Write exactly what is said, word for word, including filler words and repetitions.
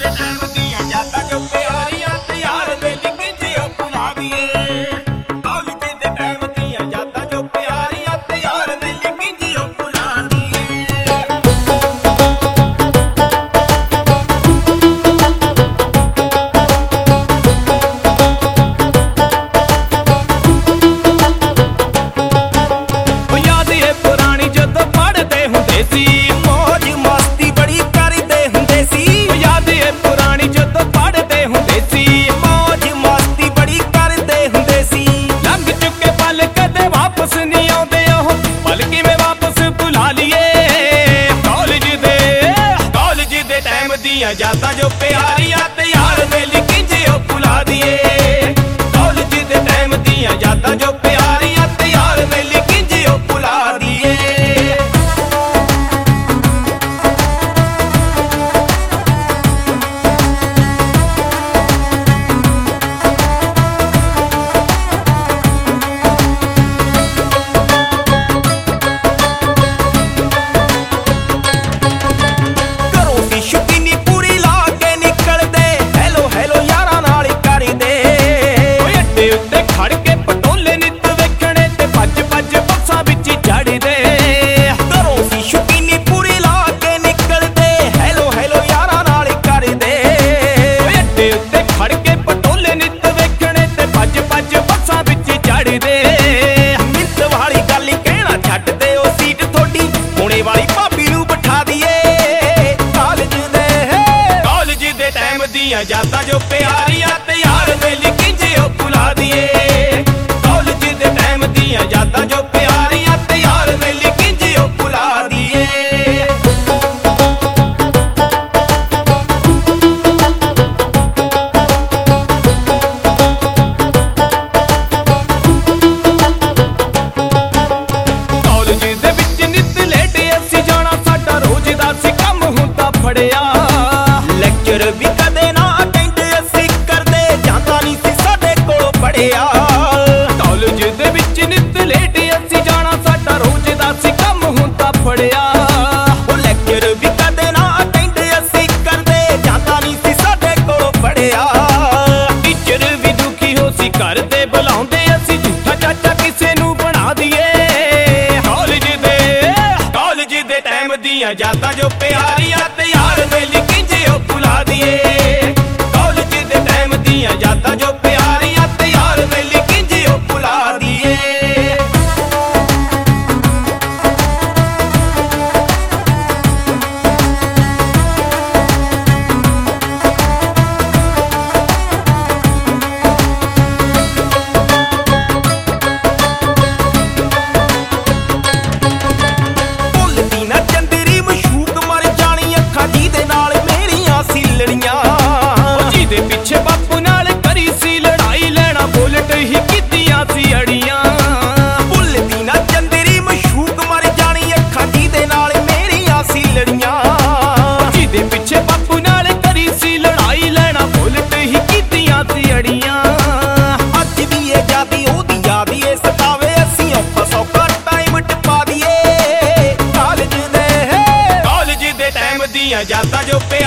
यादां जो प्यारियां ते यार मेली किंजे ओ भुला दिए। कॉलेज दे टाइम दियां यादां जो प्यारियां ते यार मेली किंजे ओ भुला दिए। यादां जो प्यारियां ते यार मेली किंजे ओ भुला दिए। कॉलेज दे टाइम दियां यादां जो प्यारियां ते यार मेली किंजे ओ भुला दिए। कॉलेज दे विच नित लेट असीं जाना साडा रोज दा सी काम हुंदा फड़िया। लेक्चर भी कदे ना अटेंड असीं करदे जांदा नहीं सी साडे कोल पढ़िया। कॉलेज दे विच नित लेट असीं जाना साडा रोज दा सी काम हुंदा फड़िया। ओ लेक्चर भी कदे ना अटेंड असीं करदे जांदा नहीं सी साडे कोल पढ़िया। टीचर भी दुखी हो सी करदे बुलाउंदे असीं झूठा चाचा किसे नूं बना दिए। कॉलेज दे कॉलेज दे टाइम दियां यादां जो प्यारियां ते यार मेली किंजे ओ भुला दिए। कॉलेज दे टाइम दियां यादां जो प्यारियां ते यार मेली किंजे ओ भुला दिए। ਜਿਹਦੇ ਪਿੱਛੇ ਬਾਪੂ ਨਾਲ ਕਰੀ ਸੀ ਲੜਾਈ ਲੈਣਾ ਬੁਲਟ ਹੀ ਕੀਤੀਆਂ ਸੀ ਅੜੀਆਂ। ਭੁੱਲਦੀ ਨਾ ਚੰਦਰੀ ਮਸ਼ੂਕ ਮਰ ਜਾਣੀ ਅੱਖਾਂ ਜਿਹਦੇ ਨਾਲ ਮੇਰੀਆਂ ਸੀ ਲੜੀਆਂ। ਜਿਹਦੇ ਪਿੱਛੇ ਬਾਪੂ ਨਾਲ ਕਰੀ ਸੀ ਲੜਾਈ ਲੈਣਾ ਬੁਲਟ ਹੀ ਕੀਤੀਆਂ ਸੀ ਅੜੀਆਂ। ਅੱਜ ਵੀ ਇਹ ਜਾਦੀ ਉਹਦੀ ਯਾਦ ਏ ਸਤਾਵੇ ਅਸੀਂ ਔਖਾ ਸੌਖਾ ਟਾਈਮ ਟਪਾ ਦੀਏ। ਕਾਲਜ ਦੇ ਕਾਲਜ ਦੇ ਟਾਈਮ ਦੀਆਂ ਯਾਦਾਂ ਜੋ